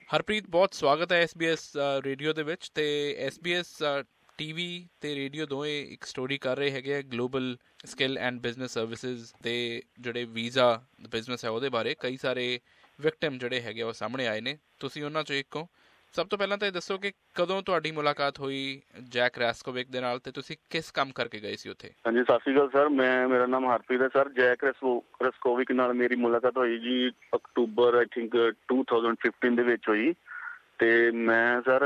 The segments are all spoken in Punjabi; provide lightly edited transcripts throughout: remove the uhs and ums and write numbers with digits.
ਹਰਪ੍ਰੀਤ, ਬਹੁਤ ਸਵਾਗਤ ਹੈ SBS ਰੇਡੀਓ ਦੇ ਵਿੱਚ। ਤੇ SBS TV ਤੇ ਰੇਡੀਓ ਦੋਵੇਂ ਇੱਕ ਸਟੋਰੀ ਕਰ ਰਹੇ ਹੈਗੇ ਆ global skill and business services ਦੇ ਜਿਹੜੇ ਵੀਜ਼ਾ ਬਿਜ਼ਨਸ ਹੈ ਉਹਦੇ ਬਾਰੇ। ਕਈ ਸਾਰੇ ਵਿਕਟਿਮ ਜਿਹੜੇ ਹੈਗੇ ਉਹ ਸਾਹਮਣੇ ਆਏ ਨੇ, ਤੁਸੀਂ ਉਹਨਾਂ 'ਚੋਂ ਇੱਕ ਹੋ। ਸਭ ਤੋਂ ਪਹਿਲਾਂ ਤਾਂ ਇਹ ਦੱਸੋ ਕਿ ਕਦੋਂ ਤੁਹਾਡੀ ਮੁਲਾਕਾਤ ਹੋਈ ਜੈਕ ਰੈਸਕੋਵਿਕ ਦੇ ਨਾਲ, ਤੇ ਤੁਸੀਂ ਕਿਸ ਕੰਮ ਕਰਕੇ ਗਏ ਸੀ ਉੱਥੇ? ਹਾਂਜੀ, ਸਤਿ ਸ਼੍ਰੀ ਅਕਾਲ ਸਰ। ਮੇਰਾ ਨਾਮ ਹਰਪ੍ਰੀਤ ਹੈ ਸਰ। ਜੈਕ ਰੈਸਕੋਵਿਕ ਨਾਲ ਮੇਰੀ ਮੁਲਾਕਾਤ ਹੋਈ ਜੀ ਅਕਤੂਬਰ ਆਈ ਥਿੰਕ 2015 ਦੇ ਵਿੱਚ ਹੋਈ। ਤੇ ਮੈਂ ਸਰ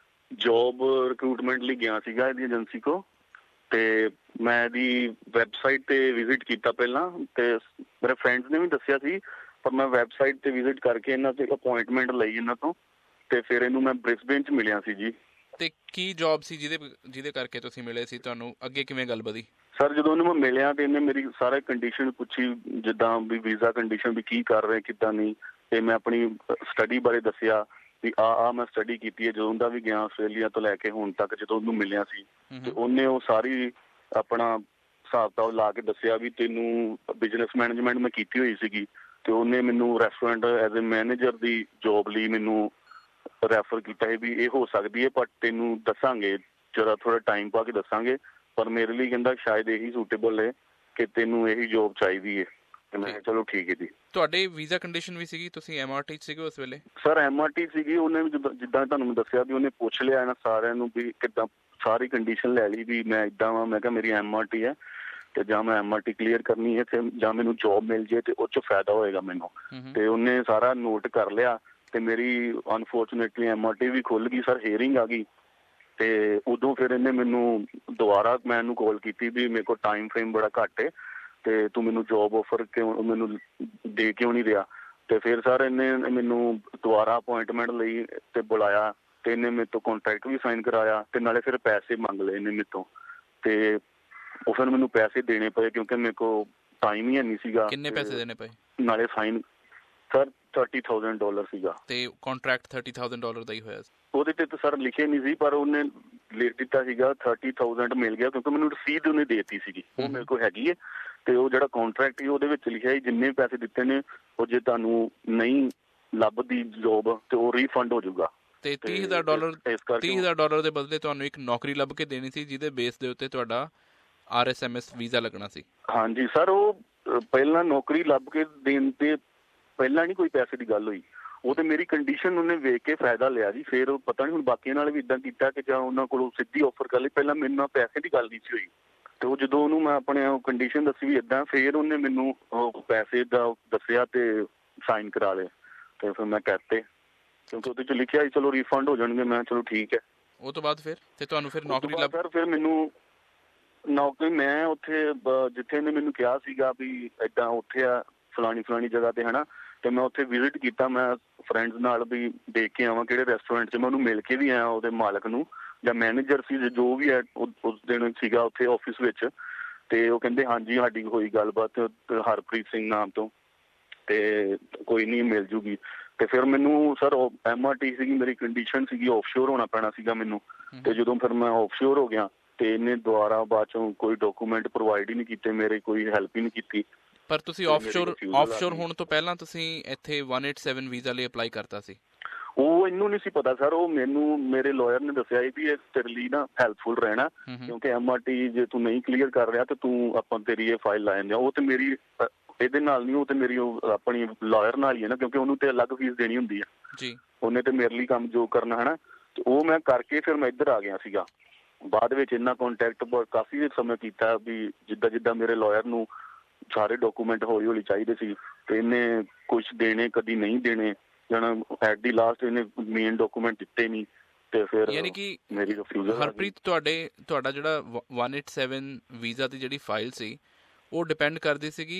ਜੋਬ ਰਿਕਰੂਟਮੈਂਟ ਲਈ ਗਿਆ ਸੀਗਾ ਇਹਦੀ ਏਜੰਸੀ ਕੋ। ਤੇ ਮੈਂ ਇਹਦੀ ਵੈਬਸਾਈਟ ਤੇ ਵਿਜ਼ਿਟ ਕੀਤਾ ਪਹਿਲਾਂ, ਤੇ ਮੇਰੇ ਫਰੈਂਡਸ ਨੇ ਵੀ ਦੱਸਿਆ ਸੀ, ਪਰ ਮੈਂ ਵੈਬਸਾਈਟ ਤੇ ਵਿਜ਼ਿਟ ਕਰਕੇ ਇਹਨਾਂ ਤੋਂ ਅਪੁਆਇੰਟਮੈਂਟ ਲਈ ਇਹਨਾਂ ਤੋਂ, ਤੇ ਫਿਰ ਇਹਨੂੰ ਮੈਂ ਬ੍ਰਿਸਬੇਨ 'ਚ ਮਿਲਿਆ ਸੀ ਜੀ। ਤੇ ਕੀ ਜੌਬ ਸੀ ਜਿਹਦੇ ਕਰਕੇ ਤੁਸੀਂ ਮਿਲੇ ਸੀ? ਤੁਹਾਨੂੰ ਅੱਗੇ ਕਿਵੇਂ ਗੱਲ ਵਧੀ? ਸਰ ਜਦੋਂ ਉਹਨੂੰ ਮੈਂ ਮਿਲਿਆ ਤੇ ਇਹਨੇ ਮੇਰੀ ਸਾਰੇ ਕੰਡੀਸ਼ਨ ਪੁੱਛੀ, ਜਿੱਦਾਂ ਵੀ ਵੀਜ਼ਾ ਕੰਡੀਸ਼ਨ ਵੀ ਕੀ ਕਰ ਰਹੇ ਕਿੱਦਾਂ ਨਹੀਂ, ਤੇ ਮੈਂ ਆਪਣੀ ਸਟੱਡੀ ਬਾਰੇ ਦੱਸਿਆ ਵੀ ਆ ਮੈਂ ਸਟੱਡੀ ਕੀਤੀ ਹੈ ਜਦੋਂ ਦਾ ਵੀ ਗਿਆ ਆਸਟ੍ਰੇਲੀਆ ਤੋਂ ਲੈ ਕੇ ਹੁਣ ਤੱਕ ਜਦੋਂ ਉਹਨੂੰ ਮਿਲਿਆ ਸੀ। ਤੇ ਉਹਨੇ ਉਹ ਸਾਰੀ ਆਪਣਾ ਹਿਸਾਬ ਕਿਤਾਬ ਲਾ ਕੇ ਦੱਸਿਆ ਵੀ ਤੈਨੂੰ ਬਿਜ਼ਨਸ ਮੈਨੇਜਮੈਂਟ ਮੈਂ ਕੀਤੀ ਹੋਈ ਸੀਗੀ, ਤੇ ਉਹਨੇ ਮੈਨੂੰ ਰੈਸਟੋਰੈਂਟ ਐਜ਼ ਏ ਮੈਨੇਜਰ ਦੀ ਜੋਬ ਲਈ ਮੈਨੂੰ ਰੈਫਰ ਕੀਤਾ ਹੈ ਵੀ ਇਹ ਹੋ ਸਕਦੀ ਹੈ, ਪਰ ਤੈਨੂੰ ਦੱਸਾਂਗੇ ਜਰਾ ਥੋੜਾ ਟਾਈਮ ਪਾ ਕੇ ਦੱਸਾਂਗੇ, ਪਰ ਮੇਰੇ ਲਈ ਕਹਿੰਦਾ ਸ਼ਾਇਦ ਇਹੀ ਸੂਟੇਬਲ ਹੈ ਕਿ ਤੈਨੂੰ ਇਹੀ ਜੋਬ ਚਾਹੀਦੀ ਹੈ। ਤੇ ਮੈਂ ਚਲੋ ਠੀਕ ਹੈ ਜੀ। ਤੁਹਾਡੇ ਵੀਜ਼ਾ ਕੰਡੀਸ਼ਨ ਵੀ ਸੀਗੀ, ਤੁਸੀਂ MRT 'ਚ ਸੀਗੇ ਉਸ ਵੇਲੇ? ਸਰ MRT ਸੀਗੀ। ਉਹਨੇ ਵੀ ਜਿੱਦਾਂ ਤੁਹਾਨੂੰ ਮੈਂ ਦੱਸਿਆ ਵੀ ਉਹਨੇ ਪੁੱਛ ਲਿਆ ਇਹਨਾਂ ਸਾਰਿਆਂ ਨੂੰ ਵੀ ਕਿੱਦਾਂ, ਸਾਰੀ ਕੰਡੀਸ਼ਨ ਲੈ ਲਈ ਵੀ ਮੈਂ ਇੱਦਾਂ ਵਾਂ। ਮੈਂ ਕਿਹਾ ਮੇਰੀ MRT ਹੈ ਤੇ ਜਾਂ ਮੈਂ MRT ਕਲੀਅਰ ਕਰਨੀ ਹੈ ਤੇ ਜਾਂ ਮੈਨੂੰ ਜੋਬ ਮਿਲ ਜੇ ਤੇ ਉਹ 'ਚ ਫਾਇਦਾ ਹੋਏਗਾ ਮੈਨੂੰ। ਤੇ ਉਹਨੇ ਸਾਰਾ ਨੋਟ ਕਰ ਲਿਆ ਤੇ ਮੇਰੀ ਅਨਫੋਰਚੂਨੇਟਲੀ MRT ਵੀ ਖੁੱਲ ਗਈ ਸਰ, ਹੀਅਰਿੰਗ ਆ ਗਈ। ਤੇ ਉਦੋਂ ਫਿਰ ਇਹਨੇ ਮੈਨੂੰ ਦੁਬਾਰਾ ਮੈਂ ਇਹਨੂੰ ਕਾਲ ਕੀਤੀ ਵੀ ਮੇਰੇ ਕੋਲ ਟਾਈਮ ਫਰੇਮ ਬੜਾ ਘੱਟ ਹੈ ਤੇ ਤੂੰ ਮੈਨੂੰ ਜੋਬ ਆਫਰ ਕਿਉਂ ਮੈਨੂੰ ਦੇ ਕਿਉਂ ਨਹੀਂ ਰਿਹਾ। ਤੇ ਫਿਰ ਸਰ ਇਹਨੇ ਮੈਨੂੰ ਦੁਬਾਰਾ ਅਪੁਆਇੰਟਮੈਂਟ ਲਈ ਤੇ ਬੁਲਾਇਆ, ਤੇ ਇਹਨੇ ਮੇਰੇ ਤੋਂ ਕੰਟਰੈਕਟ ਵੀ ਸਾਈਨ ਕਰਾਇਆ, ਤੇ ਨਾਲੇ ਫਿਰ ਪੈਸੇ ਮੰਗ ਲਏ ਇਹਨੇ ਮੇਰੇ ਤੋਂ। ਤੇ ਉਹ ਫਿਰ ਮੈਨੂੰ ਪੈਸੇ ਦੇਣੇ ਪਏ ਕਿਉਂਕਿ ਮੇਰੇ ਕੋਲ ਟਾਈਮ ਹੀ ਨਹੀਂ ਸੀਗਾ। ਕਿੰਨੇ ਪੈਸੇ ਦੇਣੇ ਪਏ? ਨਾਲੇ ਸਾਈਨ ਸਰ $30,000 ਸੀਗਾ। ਤੇ ਕੰਟਰੈਕਟ $30,000 ਦਾ ਹੀ ਹੋਇਆ? ਉਹਦੇ ਤੇ ਤਾਂ ਸਰ ਲਿਖਿਆ ਨਹੀਂ ਸੀ, ਪਰ ਉਹਨੇ ਲਿਖ ਦਿੱਤਾ ਸੀਗਾ 30,000 ਮਿਲ ਗਿਆ ਕਿਉਂਕਿ ਮੈਨੂੰ ਰਸੀਦ ਉਹਨੇ ਦੇ ਦਿੱਤੀ ਸੀਗੀ, ਉਹ ਮੇਰੇ ਕੋਲ ਹੈਗੀ ਹੈ। ਤੇ ਉਹ ਜਿਹੜਾ ਕਾਂਟਰੈਕਟ ਸੀ ਉਹਦੇ ਵਿੱਚ ਲਿਖਿਆ ਸੀ ਜਿੰਨੇ ਪੈਸੇ ਦਿੱਤੇ ਨੇ ਉਹ ਜੇ ਤੁਹਾਨੂੰ ਨਹੀਂ ਲੱਭਦੀ ਜੋਬ ਤੇ ਉਹ ਰੀਫੰਡ ਹੋ ਜਾਊਗਾ। ਤੇ $30,000 ਦੇ ਬਦਲੇ ਤੁਹਾਨੂੰ ਇੱਕ ਨੌਕਰੀ ਲੱਭ ਕੇ ਦੇਣੀ ਸੀ ਜਿਹਦੇ ਬੇਸ ਦੇ ਉੱਤੇ ਤੁਹਾਡਾ RSMS ਵੀਜ਼ਾ ਲੱਗਣਾ ਸੀ। ਹਾਂਜੀ ਸਰ, ਉਹ ਪਹਿਲਾਂ ਨੌਕਰੀ ਲੱਭ ਕੇ ਦੇਣ ਤੇ ਪਹਿਲਾਂ ਨਹੀਂ ਕੋਈ ਪੈਸੇ ਦੀ ਗੱਲ ਹੋਈ। ਉਹ ਤੇ ਮੇਰੀ ਕੰਡੀਸ਼ਨ ਉਹਨੇ ਵੇਖ ਕੇ ਫਾਇਦਾ ਲਿਆ ਜੀ। ਫਿਰ ਉਹ ਪਤਾ ਨਹੀਂ ਹੁਣ ਬਾਕੀਆਂ ਨਾਲ ਵੀ ਇੱਦਾਂ ਕੀਤਾ ਕਿ ਜਾਂ ਉਹਨਾਂ ਕੋਲੋਂ ਸਿੱਧੀ ਆਫਰ ਕਰ ਲਈ। ਪਹਿਲਾਂ ਮੇਰੇ ਨਾਲ ਪੈਸੇ ਦੀ ਗੱਲ ਨਹੀਂ ਸੀ ਹੋਈ, ਤੇ ਉਹ ਜਦੋਂ ਉਹਨੂੰ ਮੈਂ ਆਪਣੇ ਕੰਡੀਸ਼ਨ ਦੱਸੀ ਵੀ ਇੱਦਾਂ, ਫਿਰ ਉਹਨੇ ਮੈਨੂੰ ਉਹ ਪੈਸੇ ਦਾ ਦੱਸਿਆ ਤੇ ਸਾਈਨ ਕਰਾ ਲਏ। ਤੇ ਫਿਰ ਮੈਂ ਕਰਤੇ ਕਿਉਂਕਿ ਉਹਦੇ 'ਚ ਲਿਖਿਆ ਸੀ ਚਲੋ ਰੀਫੰਡ ਹੋ ਜਾਣਗੇ। ਮੈਂ ਚਲੋ ਠੀਕ ਹੈ। ਉਹ ਤੋਂ ਬਾਅਦ ਫਿਰ ਤੇ ਤੁਹਾਨੂੰ ਫਿਰ ਨੌਕਰੀ ਲੱਭ? ਸਰ ਫਿਰ ਮੈਨੂੰ ਨੌਕਰੀ ਮੈਂ ਉੱਥੇ ਜਿੱਥੇ ਇਹਨੇ ਮੈਨੂੰ ਕਿਹਾ ਸੀਗਾ ਵੀ ਏਦਾਂ ਉੱਥੇ ਆ ਫਲਾਣੀ ਜਗ੍ਹਾ ਤੇ ਹਨਾ, ਤੇ ਮੈਂ ਉੱਥੇ ਵਿਜ਼ਿਟ ਕੀਤਾ। ਮੈਂ ਫਰੈਂਡਸ ਨਾਲ ਵੀ ਦੇਖ ਕੇ ਆਵਾਂ ਕਿਹੜੇ ਰੈਸਟੋਰੈਂਟ 'ਚ, ਮੈਂ ਉਹਨੂੰ ਮਿਲ ਕੇ ਵੀ ਆਇਆ ਉਹਦੇ ਮਾਲਕ ਨੂੰ ਜਾਂ ਮੈਨੇਜਰ ਸੀ ਜੋ ਵੀ ਹੈ ਉਸ ਦਿਨ ਸੀਗਾ ਉੱਥੇ ਆਫਿਸ ਵਿੱਚ। ਤੇ ਉਹ ਕਹਿੰਦੇ ਹਾਂਜੀ ਸਾਡੀ ਹੋਈ ਗੱਲਬਾਤ ਹਰਪ੍ਰੀਤ ਸਿੰਘ ਨਾਮ ਤੋਂ, ਤੇ ਕੋਈ ਨਹੀਂ ਮਿਲ ਜੂਗੀ। ਤੇ ਫਿਰ ਮੈਨੂੰ ਸਰ MRT ਸੀਗੀ ਮੇਰੀ ਕੰਡੀਸ਼ਨ ਸੀਗੀ, ਆਫਸ਼ੋਰ ਹੋਣਾ ਪੈਣਾ ਸੀਗਾ ਮੈਨੂੰ। ਤੇ ਜਦੋਂ ਫਿਰ ਮੈਂ ਆਫਸ਼ੋਰ ਹੋ ਗਿਆ ਤੇ ਇਹਨੇ ਦੁਬਾਰਾ ਬਾਅਦ ਚੋਂ ਕੋਈ ਡਾਕੂਮੈਂਟ ਪ੍ਰੋਵਾਈਡ ਹੀ ਨਹੀਂ ਕੀਤੇ ਮੇਰੇ, ਕੋਈ ਹੈਲਪ ਹੀ ਨਹੀਂ ਕੀਤੀ। ਪਰ ਤੁਸੀਂ ਆਫਸ਼ੋਰ ਹੋਣ ਤੋਂ ਪਹਿਲਾਂ ਤੁਸੀਂ ਇੱਥੇ 187 ਵੀਜ਼ਾ ਲਈ ਅਪਲਾਈ ਕਰਤਾ ਸੀ? ਉਹ ਇਹਨੂੰ ਨਹੀਂ ਸੀ ਪਤਾ ਸਰ। ਉਹ ਮੈਨੂੰ ਮੇਰੇ ਲਾਇਰ ਨੇ ਦੱਸਿਆ ਵੀ ਇਹ ਤੇਰੇ ਲਈ ਨਾ ਹੈਲਪਫੁਲ ਰਹਿਣਾ ਕਿਉਂਕਿ MRT ਜੇ ਤੂੰ ਨਹੀਂ ਕਲੀਅਰ ਕਰ ਰਿਹਾ ਤੇ ਤੂੰ ਆਪਾਂ ਤੇਰੀ ਇਹ ਫਾਈਲ ਲਾ ਜਾਂਦੇ ਆ। ਉਹ ਤੇ ਮੇਰੀ ਇਹਦੇ ਨਾਲ ਨਹੀਂ, ਉਹ ਤੇ ਮੇਰੀ ਆਪਣੀ ਲਾਇਰ ਨਾਲ ਹੀ ਹੈ ਨਾ, ਕਿਉਂਕਿ ਉਹਨੂੰ ਤੇ ਅਲੱਗ ਫੀਸ ਦੇਣੀ ਹੁੰਦੀ ਆ ਜੀ। ਉਹਨੇ ਤੇ ਮੇਰੇ ਲਈ ਕੰਮ ਜੋ ਕਰਨਾ ਹੈ ਨਾ, ਤੇ ਉਹ ਮੈਂ ਕਰਕੇ ਫਿਰ ਮੈਂ ਇੱਧਰ ਆ ਗਿਆ ਸੀਗਾ। ਬਾਅਦ ਵਿੱਚ ਇਹਨਾਂ ਕੰਟੈਕਟ ਕਾਫੀ ਸਮੇਂ ਕੀਤਾ ਵੀ ਜਿੱਦਾਂ ਮੇਰੇ ਲਾਇਰ ਨੂੰ ਸਾਰੇ ਡਾਕੂਮੈਂਟ ਹੌਲੀ ਚਾਹੀਦੇ ਸੀ, ਤੇ ਇਹਨੇ ਕੁਛ ਦੇਣੇ ਕਦੀ ਨਹੀਂ ਦੇਣੇ, ਜਾਣਾ ਐਟ ਦੀ ਲਾਸਟ ਇਹਨੇ ਮੇਨ ਡਾਕੂਮੈਂਟ ਦਿੱਤੇ ਨਹੀਂ। ਤੇ ਫਿਰ ਯਾਨੀ ਕਿ ਮੇਰੀ ਰਿਫਿਊਜ਼ਲ। ਹਰਪ੍ਰੀਤ, ਤੁਹਾਡਾ ਜਿਹੜਾ 187 ਵੀਜ਼ਾ ਦੀ ਜਿਹੜੀ ਫਾਈਲ ਸੀ ਉਹ ਡਿਪੈਂਡ ਕਰਦੀ ਸੀਗੀ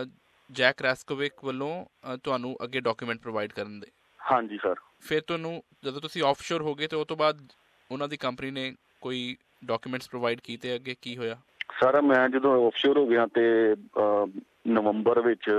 ਜੈਕ ਰੈਸਕੋਵਿਕ ਵੱਲੋਂ ਤੁਹਾਨੂੰ ਅੱਗੇ ਡਾਕੂਮੈਂਟ ਪ੍ਰੋਵਾਈਡ ਕਰਨ ਦੇ? ਹਾਂਜੀ ਸਰ। ਫਿਰ ਤੁਹਾਨੂੰ ਜਦੋਂ ਤੁਸੀਂ ਆਫਸ਼ੋਰ ਹੋ ਗਏ ਤੇ ਉਹ ਤੋਂ ਬਾਅਦ ਉਹਨਾਂ ਦੀ ਕੰਪਨੀ ਨੇ ਕੋਈ ਡਾਕੂਮੈਂਟਸ ਪ੍ਰੋਵਾਈਡ ਕੀਤੇ? ਅੱਗੇ ਕੀ ਹੋਇਆ? ਸਰ ਮੈਂ ਜਦੋਂ ਆਫਸ਼ੋਰ ਹੋ ਗਿਆ ਤੇ ਨਵੰਬਰ ਵਿੱਚ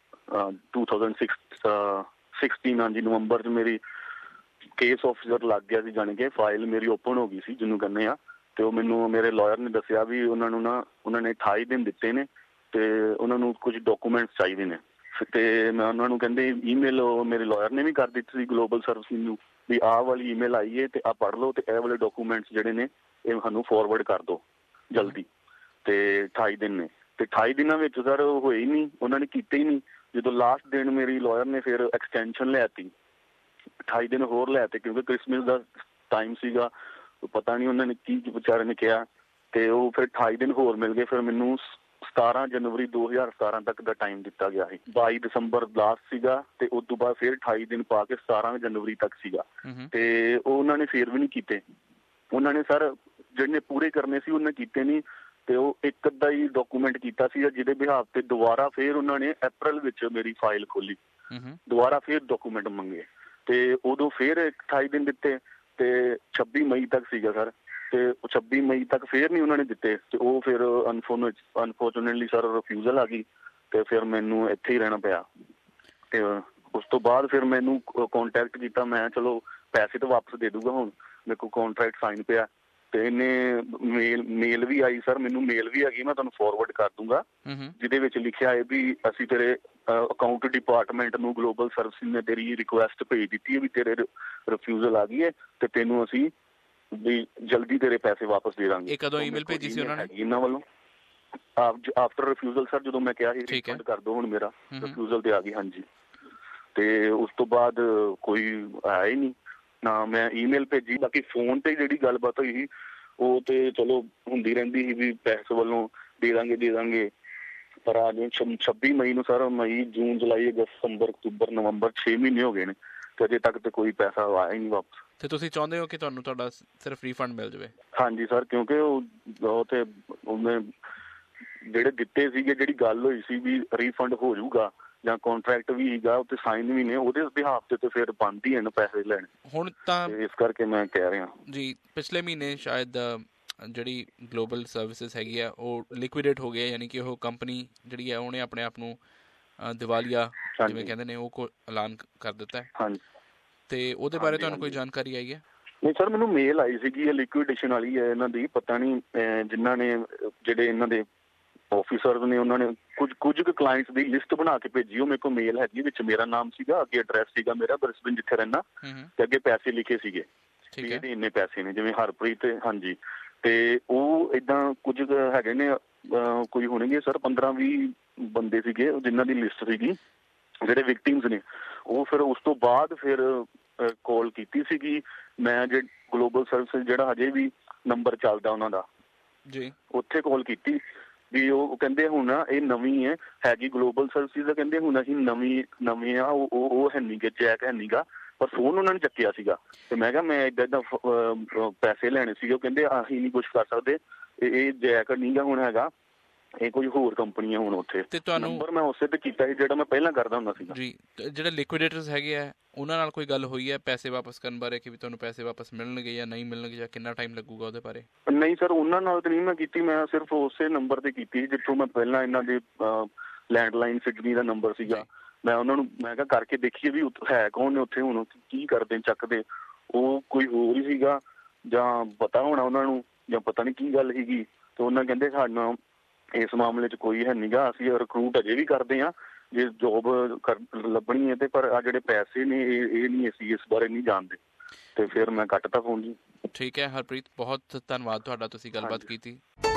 2016 ਹਾਂਜੀ ਨਵੰਬਰ 'ਚ ਮੇਰੀ ਕੇਸ ਆਫਿਸਰ ਲੱਗ ਗਿਆ ਸੀ, ਜਾਣੀ ਕਿ ਫਾਈਲ ਮੇਰੀ ਓਪਨ ਹੋ ਗਈ ਸੀ ਜਿਹਨੂੰ ਕਹਿੰਦੇ ਆ। ਤੇ ਉਹ ਮੈਨੂੰ ਮੇਰੇ ਲਾਇਰ ਨੇ ਦੱਸਿਆ ਵੀ ਉਹਨਾਂ ਨੇ 28 ਦਿਨ ਦਿੱਤੇ ਨੇ ਤੇ ਉਹਨਾਂ ਨੂੰ ਕੁਝ ਡਾਕੂਮੈਂਟਸ ਚਾਹੀਦੇ ਨੇ। ਤੇ ਮੈਂ ਉਹਨਾਂ ਨੂੰ ਕਹਿੰਦੇ ਈਮੇਲ ਮੇਰੇ ਲਾਇਰ ਨੇ ਵੀ ਕਰ ਦਿੱਤੀ ਸੀ ਗਲੋਬਲ ਸਰਵਿਸ ਨੂੰ ਵੀ ਆਹ ਵਾਲੀ ਈਮੇਲ ਆਈ ਹੈ ਤੇ ਆਹ ਪੜ੍ਹ ਲਓ ਤੇ ਇਹ ਵਾਲੇ ਡਾਕੂਮੈਂਟਸ ਜਿਹੜੇ ਨੇ ਇਹ ਸਾਨੂੰ ਫਾਰਵਰਡ ਕਰ ਦਿਓ ਜਲਦੀ। ਤੇ 28 ਦਿਨ ਨੇ ਤੇ 28 ਦਿਨਾਂ ਵਿੱਚ ਸਰ ਹੋਏ ਹੀ ਨਹੀਂ, ਉਹਨਾਂ ਨੇ ਕੀਤੇ ਹੀ ਨਹੀਂ। ਜਦੋਂ ਲਾਸਟ ਦਿਨ ਮੇਰੀ ਲਾਇਰ ਨੇ ਫਿਰ ਐਕਸਟੈਂਸ਼ਨ ਲੈਤੀ 28 ਦਿਨ ਹੋਰ ਲੈਤੇ ਕਿਉਂਕਿ ਕ੍ਰਿਸਮਸ ਦਾ ਟਾਈਮ ਸੀਗਾ, ਪਤਾ ਨਹੀਂ ਉਹਨਾਂ ਨੇ ਕੀ ਵਿਚਾਰੇ ਨੇ ਕਿਹਾ ਤੇ ਉਹ ਫਿਰ 28 ਦਿਨ ਹੋਰ ਮਿਲ ਗਏ। ਫਿਰ ਮੈਨੂੰ 17 ਜਨਵਰੀ 2017 ਤੱਕ ਦਾ ਟਾਈਮ ਦਿੱਤਾ ਗਿਆ ਸੀ। 22 ਦਸੰਬਰ ਲਾਸਟ ਸੀਗਾ ਤੇ ਉਸ ਤੋਂ ਬਾਅਦ ਫਿਰ 28 ਦਿਨ ਪਾ ਕੇ 17 ਜਨਵਰੀ ਤੱਕ ਸੀਗਾ ਤੇ ਉਹ ਉਹਨਾਂ ਨੇ ਫਿਰ ਵੀ ਨਹੀਂ ਕੀਤੇ। ਉਹਨਾਂ ਨੇ ਸਰ ਜਿਹੜੇ ਪੂਰੇ ਕਰਨੇ ਸੀ ਉਹਨੇ ਕੀਤੇ ਨਹੀਂ ਤੇ ਉਹ ਇੱਕ ਅੱਧਾ ਹੀ ਡਾਕੂਮੈਂਟ ਕੀਤਾ ਸੀ ਜਿਹਦੇ ਬਿਹਾਫ ਤੇ ਦੁਬਾਰਾ ਫਿਰ ਉਹਨਾਂ ਨੇ ਅਪ੍ਰੈਲ ਵਿੱਚ ਮੇਰੀ ਫਾਈਲ ਖੋਲੀ, ਦੁਬਾਰਾ ਫਿਰ ਡਾਕੂਮੈਂਟ ਮੰਗੇ ਤੇ ਉਦੋਂ ਫਿਰ 28 ਦਿਨ ਦਿੱਤੇ ਤੇ 26 ਮਈ ਤੱਕ ਸੀਗਾ ਸਰ ਤੇ 26 ਮਈ ਤੱਕ ਫਿਰ ਨਹੀਂ ਉਹਨਾਂ ਨੇ ਦਿੱਤੇ ਤੇ ਉਹ ਫਿਰ ਅਨਫੋਰਚੂਨੇਟਲੀ ਸਰ ਰਿਫਿਊਜ਼ਲ ਆ ਗਈ ਤੇ ਫਿਰ ਮੈਨੂੰ ਇੱਥੇ ਹੀ ਰਹਿਣਾ ਪਿਆ। ਤੇ ਉਸ ਤੋਂ ਬਾਅਦ ਫਿਰ ਮੈਨੂੰ ਕੰਟੈਕਟ ਕੀਤਾ, ਮੈਂ ਚਲੋ ਪੈਸੇ ਤਾਂ ਵਾਪਸ ਦੇ ਦੂਗਾ, ਹੁਣ ਮੇਰੇ ਕੋਲ ਕੰਟਰੈਕਟ ਸਾਈਨ ਪਿਆ ਤੇ ਇਹਨੇ ਮੇਲ ਵੀ ਆਈ ਸਰ, ਮੈਨੂੰ ਮੇਲ ਵੀ ਹੈਗੀ, ਮੈਂ ਤੁਹਾਨੂੰ ਫਾਰਵਰਡ ਕਰ ਦੂੰਗਾ ਜਿਹਦੇ ਵਿੱਚ ਲਿਖਿਆ ਹੈ ਵੀ ਅਸੀਂ ਤੇਰੇ ਅਕਾਊਂਟ ਡਿਪਾਰਟਮੈਂਟ ਨੂੰ ਗਲੋਬਲ ਸਰਵਿਸ ਨੇ ਤੇਰੀ ਰਿਕੁਐਸਟ ਭੇਜ ਦਿੱਤੀ ਹੈ ਵੀ ਤੇਰੇ ਰਿਫਿਊਜ਼ਲ ਆ ਗਈ ਹੈ ਤੇ ਤੈਨੂੰ ਅਸੀਂ ਵੀ ਜਲਦੀ ਤੇਰੇ ਪੈਸੇ ਵਾਪਸ ਦੇ ਦਾਂਗੇ। ਇਹ ਕਦੋਂ ਈਮੇਲ ਭੇਜੀ ਸੀ ਉਹਨਾਂ ਨੇ? ਇਹਨਾਂ ਵੱਲੋਂ ਆਫਟਰ ਰਿਫਿਊਜ਼ਲ ਸਰ, ਜਦੋਂ ਮੈਂ ਕਿਹਾ ਸੀ ਰਿਫੰਡ ਕਰ ਦਿਓ ਹੁਣ ਮੇਰਾ ਰਿਫਿਊਜ਼ਲ ਤੇ ਆ ਗਈ। ਹਾਂਜੀ ਤੇ ਉਸ ਤੋਂ ਬਾਅਦ ਕੋਈ ਆਇਆ ਹੀ ਨਹੀਂ, ਨਾ ਮੈਂ ਈਮੇਲ ਭੇਜੀ। ਬਾਕੀ ਫੋਨ ਤੇ ਜਿਹੜੀ ਗੱਲਬਾਤ ਹੋਈ ਸੀ ਉਹ ਤੇ ਚਲੋ ਹੁੰਦੀ ਰਹਿੰਦੀ ਸੀ ਵੀ ਪੈਸੇ ਵੱਲੋਂ ਦੇ ਦਾਂਗੇ ਪਰ ਅੱਜ 26 ਮਈ ਨੂੰ ਸਰ ਮਈ, ਜੂਨ, ਜੁਲਾਈ, ਅਗਸਤ, ਸਤੰਬਰ, ਅਕਤੂਬਰ, ਨਵੰਬਰ 6 ਮਹੀਨੇ ਹੋ ਗਏ ਨੇ ਤੇ ਅਜੇ ਤੱਕ ਤੇ ਕੋਈ ਪੈਸਾ ਆਇਆ ਹੀ ਨਹੀਂ ਵਾਪਸ। ਤੇ ਤੁਸੀਂ ਚਾਹੁੰਦੇ ਹੋ ਕਿ ਤੁਹਾਨੂੰ ਤੁਹਾਡਾ ਸਿਰਫ ਰੀਫੰਡ ਮਿਲ ਜਾਵੇ? ਹਾਂਜੀ ਸਰ, ਕਿਉਂਕਿ ਉਹ ਤੇ ਉਹਨੇ ਜਿਹੜੇ ਦਿੱਤੇ ਸੀਗੇ, ਜਿਹੜੀ ਗੱਲ ਹੋਈ ਸੀ ਵੀ ਰੀਫੰਡ ਹੋ ਜਾਊਗਾ ਜਾਂ ਕੰਟਰੈਕਟ ਵੀ ਸੀਗਾ ਉੱਤੇ ਸਾਈਨ ਵੀ ਨੇ, ਉਹਦੇ ਬਿਹਾਫ ਤੇ ਫਿਰ ਬੰਦ ਹੀ ਹਨ ਪੈਸੇ ਲੈਣੇ। ਹੁਣ ਤਾਂ ਇਸ ਕਰਕੇ ਮੈਂ ਕਹਿ ਰਿਹਾ ਜੀ ਪਿਛਲੇ ਮਹੀਨੇ ਸ਼ਾਇਦ ਜਿਹੜੀ ਗਲੋਬਲ ਸਰਵਿਸਿਜ਼ ਹੈਗੀ ਆ ਉਹ ਲਿਕੁਇਡੇਟ ਹੋ ਗਏ, ਯਾਨੀ ਕਿ ਉਹ ਕੰਪਨੀ ਜਿਹੜੀ ਹੈ ਉਹਨੇ ਆਪਣੇ ਆਪ ਨੂੰ ਦੀਵਾਲੀਆ ਜਿਵੇਂ ਕਹਿੰਦੇ ਨੇ ਉਹ ਐਲਾਨ ਕਰ ਦਿੱਤਾ ਹੈ ਤੇ ਉਹਦੇ ਬਾਰੇ ਤੁਹਾਨੂੰ ਕੋਈ ਜਾਣਕਾਰੀ ਆਈ ਹੈ? ਨਹੀਂ ਸਰ, ਮੈਨੂੰ ਮੇਲ ਆਈ ਸੀਗੀ ਇਹ ਲਿਕੁਇਡੇਸ਼ਨ ਵਾਲੀ ਹੈ ਇਹਨਾਂ ਦੀ, ਪਤਾ ਨਹੀਂ ਜਿਨ੍ਹਾਂ ਨੇ ਜਿਹੜੇ ਇਹਨਾਂ ਦੇ ਆਫਿਸਰਸ ਨੇ ਉਹਨਾਂ ਨੇ ਕੁਝ ਕੁ ਕਲਾਇੰਟਸ ਦੀ ਲਿਸਟ ਬਣਾ ਕੇ ਭੇਜੀ। ਉਹ ਮੇਰੇ ਕੋਲ ਮੇਲ ਹੈਗੀ, ਵਿੱਚ ਮੇਰਾ ਨਾਮ ਸੀਗਾ, ਅੱਗੇ ਐਡਰੈਸ ਸੀਗਾ ਮੇਰਾ ਬ੍ਰਿਸਬਨ ਜਿੱਥੇ ਰਹਿਣਾ ਤੇ ਅੱਗੇ ਪੈਸੇ ਲਿਖੇ ਸੀਗੇ ਵੀ ਇਹਦੇ ਇੰਨੇ ਪੈਸੇ ਨੇ, ਜਿਵੇਂ ਹਰਪ੍ਰੀਤ। ਹਾਂਜੀ ਤੇ ਉਹ ਏਦਾਂ ਕੁਝ ਹੈਗੇ ਨੇ, ਕੋਈ ਹੋਣਗੇ ਸਰ 15-20 ਬੰਦੇ ਸੀਗੇ ਜਿਨ੍ਹਾਂ ਦੀ ਲਿਸਟ ਸੀਗੀ ਜਿਹੜੇ ਵਿਕਟਿਮਸ ਨੇ। ਉਹ ਫਿਰ ਉਸ ਤੋਂ ਬਾਅਦ ਫਿਰ ਕਾਲ ਕੀਤੀ ਸੀਗੀ ਮੈਂ, ਜੇ ਗਲੋਬਲ ਸਰਵਿਸ ਜਿਹੜਾ ਹਜੇ ਵੀ ਨੰਬਰ ਚੱਲਦਾ ਉਹਨਾਂ ਦਾ ਜੀ, ਉੱਥੇ ਕਾਲ ਕੀਤੀ ਵੀ ਉਹ ਕਹਿੰਦੇ ਹੁਣ ਇਹ ਨਵੀਂ ਹੈਗੀ ਗਲੋਬਲ ਸਰਵਿਸਿਜ਼, ਕਹਿੰਦੇ ਹੁਣ ਅਸੀਂ ਨਵੀਂ ਆ, ਉਹ ਹੈ ਨੀ ਗਾ, ਜੈਕ ਹੈ ਨੀ ਗਾ, ਪਰ ਫੋਨ ਉਹਨਾਂ ਨੇ ਚੱਕਿਆ ਸੀਗਾ ਤੇ ਮੈਂ ਕਿਹਾ ਮੈਂ ਏਦਾਂ ਪੈਸੇ ਲੈਣੇ ਸੀਗੇ। ਉਹ ਕਹਿੰਦੇ ਅਸੀਂ ਨਹੀਂ ਕੁਛ ਕਰ ਸਕਦੇ, ਇਹ ਜੈਕ ਨੀ ਗਾ ਹੁਣ ਹੈਗਾ, ਇਹ ਕੋਈ ਹੋਰ ਕੰਪਨੀ ਹੈ ਹੁਣ ਉੱਥੇ। ਤੇ ਤੁਹਾਨੂੰ ਨੰਬਰ ਮੈਂ ਉਸੇ ਤੇ ਕੀਤਾ ਸੀ ਜਿਹੜਾ ਮੈਂ ਪਹਿਲਾਂ ਕਰਦਾ ਹੁੰਦਾ ਸੀਗਾ ਜੀ। ਜਿਹੜੇ ਲਿਕੁਇਡੇਟਰਸ ਹੈਗੇ ਆ ਉਹਨਾਂ ਨਾਲ ਕੋਈ ਗੱਲ ਹੋਈ ਹੈ ਪੈਸੇ ਵਾਪਸ ਕਰਨ ਬਾਰੇ ਕਿ ਵੀ ਤੁਹਾਨੂੰ ਪੈਸੇ ਵਾਪਸ ਮਿਲਣਗੇ ਜਾਂ ਨਹੀਂ ਮਿਲਣਗੇ ਜਾਂ ਕਿੰਨਾ ਟਾਈਮ ਲੱਗੂਗਾ ਉਹਦੇ ਬਾਰੇ? ਨਹੀਂ ਸਰ, ਉਹਨਾਂ ਨਾਲ ਤਾਂ ਨਹੀਂ ਮੈਂ ਕੀਤੀ, ਮੈਂ ਸਿਰਫ ਉਸੇ ਨੰਬਰ ਤੇ ਕੀਤੀ ਜਿੱਥੋਂ ਮੈਂ ਪਹਿਲਾਂ ਇਹਨਾਂ ਦੇ ਲੈਂਡਲਾਈਨ ਸਿਡਨੀ ਦਾ ਨੰਬਰ ਸੀਗਾ। ਮੈਂ ਉਹਨਾਂ ਨੂੰ ਮੈਂ ਕਿਹਾ ਕਰਕੇ ਦੇਖੀਏ ਵੀ ਹੈ ਕੌਣ ਨੇ ਉੱਥੇ, ਹੁਣ ਕੀ ਕਰਦੇ ਚੱਕਦੇ, ਉਹ ਕੋਈ ਹੋਰ ਹੀ ਸੀਗਾ ਜਾਂ ਪਤਾ ਹੋਣਾ ਉਹਨਾਂ ਨੂੰ ਜਾਂ ਪਤਾ ਨਹੀਂ ਕੀ ਗੱਲ ਸੀਗੀ। ਤੇ ਉਹਨਾਂ ਕਹਿੰਦੇ ਸਾਡਾ ਇਸ ਮਾਮਲੇ 'ਚ ਕੋਈ ਹੈ ਨੀ ਗਾ, ਅਸੀਂ ਰਿਕਰੂਟ ਅਜੇ ਵੀ ਕਰਦੇ ਹਾਂ ਜੇ ਜੋਬ ਲੱਭਣੀ ਹੈ ਤੇ ਪਰ ਆ ਜਿਹੜੇ ਪੈਸੇ ਨੇ ਇਹ ਨਹੀਂ, ਅਸੀਂ ਇਸ ਬਾਰੇ ਨਹੀਂ ਜਾਣਦੇ। ਤੇ ਫਿਰ ਮੈਂ ਕੱਟਤਾ ਫੋਨ ਜੀ। ਠੀਕ ਹੈ ਹਰਪ੍ਰੀਤ, ਬਹੁਤ ਧੰਨਵਾਦ ਤੁਹਾਡਾ, ਤੁਸੀਂ ਗੱਲਬਾਤ ਕੀਤੀ।